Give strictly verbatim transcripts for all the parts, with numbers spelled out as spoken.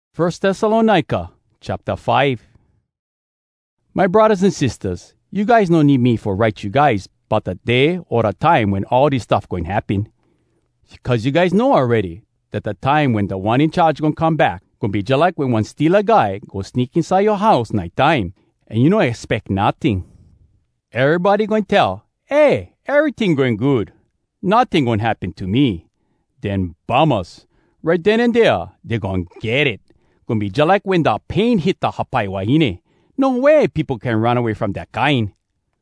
First Thessalonica, chapter five. My brothers and sisters, you guys don't need me for write you guys about the day or the time when all this stuff going to happen. Because you guys know already that the time when the one in charge going to come back going to be just like when one steal a guy go sneak inside your house night time and you don't expect nothing. Everybody going to tell, hey, everything going good. Nothing going to happen to me. Then bummers, right then and there, they're going to get it. Going to be just like when the pain hit the hapai wahine. No way people can run away from that kind.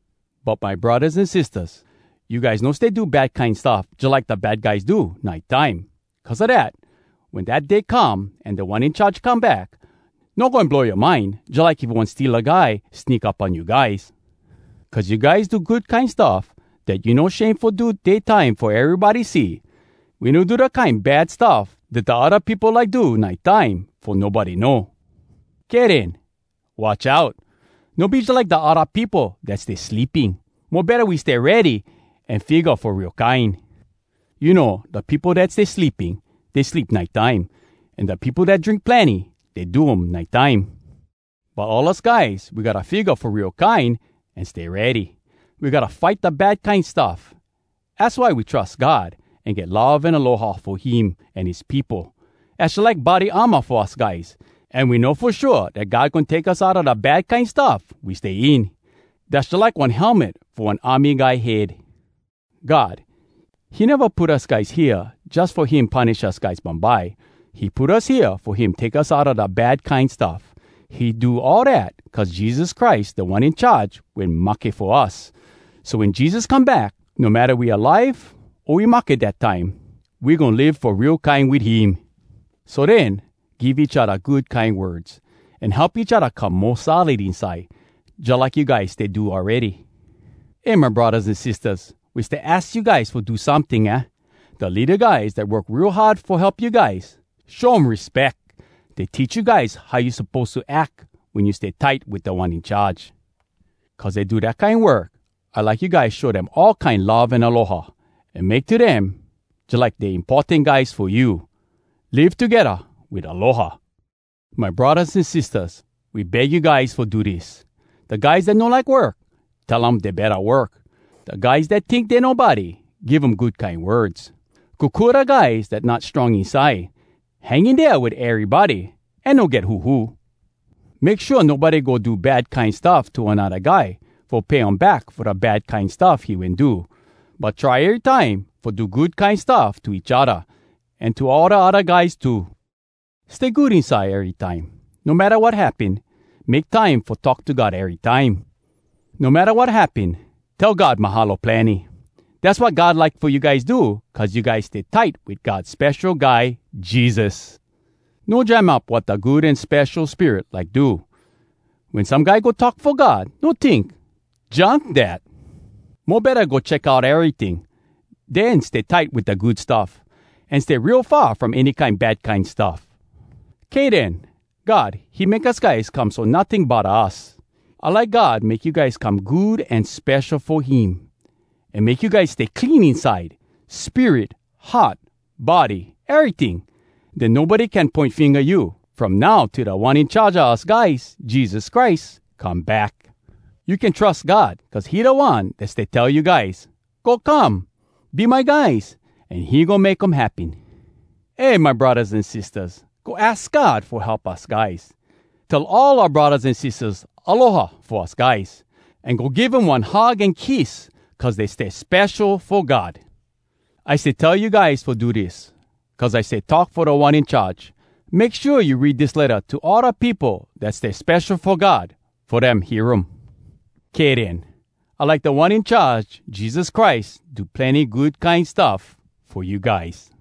But my brothers and sisters, you guys know they do bad kind stuff just like the bad guys do night time. Because of that, when that day come and the one in charge come back, not going to blow your mind just like if one steal a guy, sneak up on you guys. Because you guys do good kind stuff that you know shameful do daytime for everybody see. We don't do the kind bad stuff that the other people like do nighttime for nobody know. Get in. Watch out. No be just like the other people that stay sleeping. More better we stay ready and figure for real kind. You know, the people that stay sleeping, they sleep nighttime. And the people that drink plenty, they do them nighttime. But all us guys, we gotta figure for real kind and stay ready. We gotta fight the bad kind stuff. That's why we trust God and get love and aloha for Him and His people. That's like body armor for us guys. And we know for sure that God can take us out of the bad kind stuff we stay in. That's just like one helmet for one army guy head. God, He never put us guys here just for Him punish us guys by. He put us here for Him take us out of the bad kind stuff. He do all that because Jesus Christ, the one in charge, will make for us. So when Jesus come back, no matter we alive or we make it that time, we gonna live for real kind with Him. So then, give each other good kind words and help each other come more solid inside, just like you guys they do already. Hey, my brothers and sisters, we stay ask you guys for do something, eh? The leader guys that work real hard for help you guys, show them respect. They teach you guys how you supposed to act when you stay tight with the one in charge. Because they do that kind work, I like you guys show them all kind love and aloha and make to them just like the important guys for you. Live together with aloha. My brothers and sisters, we beg you guys for do this. The guys that don't like work, tell them they better work. The guys that think they're nobody, give them good kind words. Kukura guys that not strong inside, hang in there with everybody and don't get hoo-hoo. Make sure nobody go do bad kind stuff to another guy for pay him back for the bad kind stuff he went do. But try every time for do good kind stuff to each other and to all the other guys too. Stay good inside every time. No matter what happen, make time for talk to God every time. No matter what happen, tell God mahalo plenty. That's what God like for you guys do, cause you guys stay tight with God's special guy, Jesus. No jam up what the good and special spirit like do. When some guy go talk for God, no think, junk that. More better go check out everything. Then stay tight with the good stuff and stay real far from any kind bad kind stuff. Okay then, God, He make us guys come so nothing but us. I like God make you guys come good and special for Him. And make you guys stay clean inside. Spirit, heart, body, everything. Then nobody can point finger you. From now to the one in charge of us guys, Jesus Christ, come back. You can trust God because He the one that they tell you guys, go come, be my guys, and He gonna make them happy. Hey, my brothers and sisters. Go ask God for help us guys. Tell all our brothers and sisters aloha for us guys. And go give them one hug and kiss because they stay special for God. I say tell you guys for do this because I say talk for the one in charge. Make sure you read this letter to all the people that stay special for God. For them hear them. Okay then. I like the one in charge, Jesus Christ, do plenty good kind stuff for you guys.